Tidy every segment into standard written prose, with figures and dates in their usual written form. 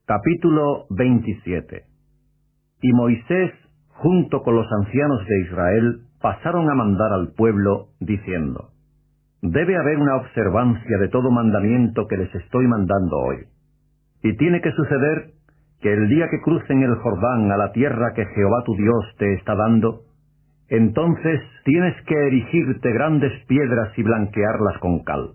Capítulo 27. Y Moisés, junto con los ancianos de Israel, pasaron a mandar al pueblo, diciendo: Debe haber una observancia de todo mandamiento que les estoy mandando hoy. Y tiene que suceder que el día que crucen el Jordán a la tierra que Jehová tu Dios te está dando, entonces tienes que erigirte grandes piedras y blanquearlas con cal.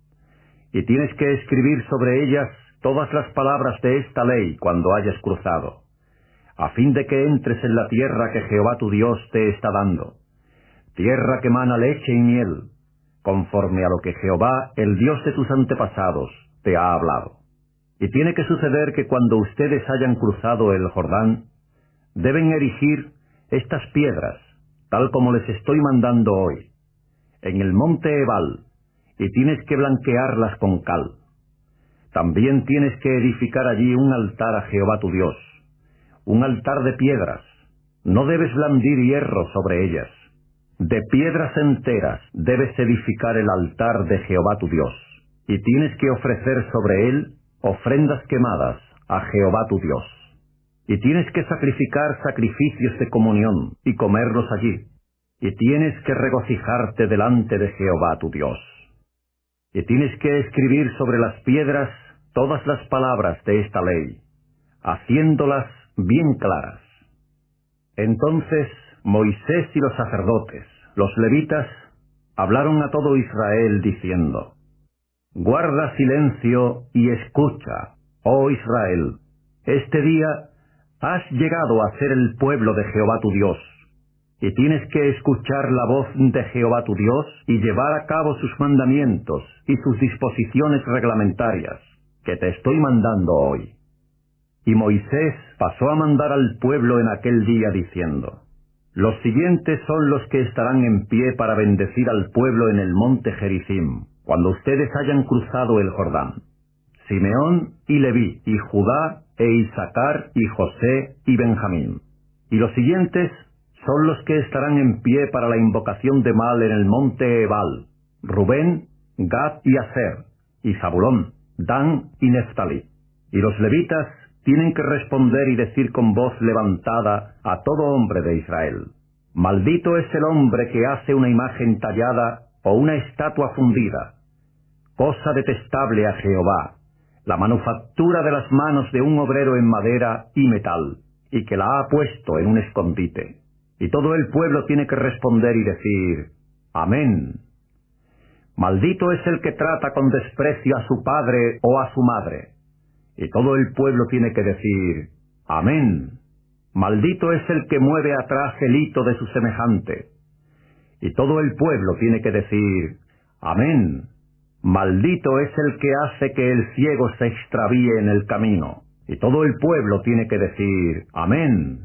Y tienes que escribir sobre ellas todas las palabras de esta ley cuando hayas cruzado, a fin de que entres en la tierra que Jehová tu Dios te está dando, tierra que mana leche y miel, conforme a lo que Jehová, el Dios de tus antepasados, te ha hablado. Y tiene que suceder que cuando ustedes hayan cruzado el Jordán, deben erigir estas piedras, tal como les estoy mandando hoy, en el monte Ebal, y tienes que blanquearlas con cal. También tienes que edificar allí un altar a Jehová tu Dios, un altar de piedras. No debes blandir hierro sobre ellas. De piedras enteras debes edificar el altar de Jehová tu Dios, y tienes que ofrecer sobre él ofrendas quemadas a Jehová tu Dios. Y tienes que sacrificar sacrificios de comunión y comerlos allí, y tienes que regocijarte delante de Jehová tu Dios. Y tienes que escribir sobre las piedras todas las palabras de esta ley, haciéndolas bien claras. Entonces Moisés y los sacerdotes, los levitas, hablaron a todo Israel diciendo: Guarda silencio y escucha, oh Israel. Este día has llegado a ser el pueblo de Jehová tu Dios, y tienes que escuchar la voz de Jehová tu Dios y llevar a cabo sus mandamientos y sus disposiciones reglamentarias, que te estoy mandando hoy. Y Moisés pasó a mandar al pueblo en aquel día diciendo: Los siguientes son los que estarán en pie para bendecir al pueblo en el monte Gerizim, cuando ustedes hayan cruzado el Jordán: Simeón y Leví, y Judá, e Isacar, y José, y Benjamín. Y los siguientes son los que estarán en pie para la invocación de mal en el monte Ebal: Rubén, Gad y Aser, y Zabulón, Dan y Neftalí. Y los levitas tienen que responder y decir con voz levantada a todo hombre de Israel: Maldito es el hombre que hace una imagen tallada o una estatua fundida, cosa detestable a Jehová, la manufactura de las manos de un obrero en madera y metal, y que la ha puesto en un escondite. Y todo el pueblo tiene que responder y decir: Amén. Maldito es el que trata con desprecio a su padre o a su madre. Y todo el pueblo tiene que decir: Amén. Maldito es el que mueve atrás el hito de su semejante. Y todo el pueblo tiene que decir: Amén. Maldito es el que hace que el ciego se extravíe en el camino. Y todo el pueblo tiene que decir: Amén.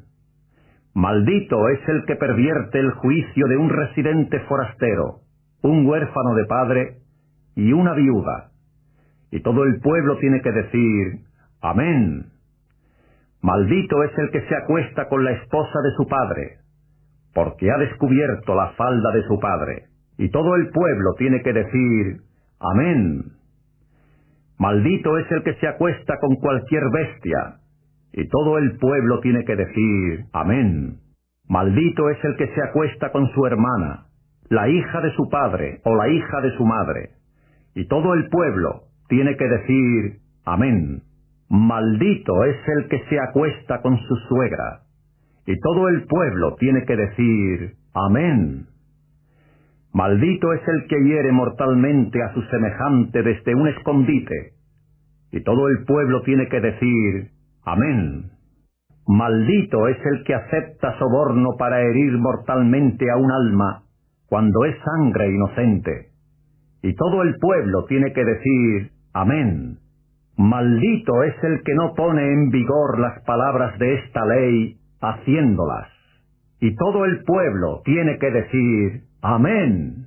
Maldito es el que pervierte el juicio de un residente forastero, un huérfano de padre y una viuda. Y todo el pueblo tiene que decir: Amén. Maldito es el que se acuesta con la esposa de su padre, porque ha descubierto la falda de su padre. Y todo el pueblo tiene que decir: Amén. Maldito es el que se acuesta con cualquier bestia. Y todo el pueblo tiene que decir: Amén. Maldito es el que se acuesta con su hermana, la hija de su padre o la hija de su madre. Y todo el pueblo tiene que decir: Amén. Maldito es el que se acuesta con su suegra. Y todo el pueblo tiene que decir: Amén. Maldito es el que hiere mortalmente a su semejante desde un escondite. Y todo el pueblo tiene que decir: Amén. Maldito es el que acepta soborno para herir mortalmente a un alma, cuando es sangre inocente. Y todo el pueblo tiene que decir: Amén. Maldito es el que no pone en vigor las palabras de esta ley, haciéndolas. Y todo el pueblo tiene que decir: Amén.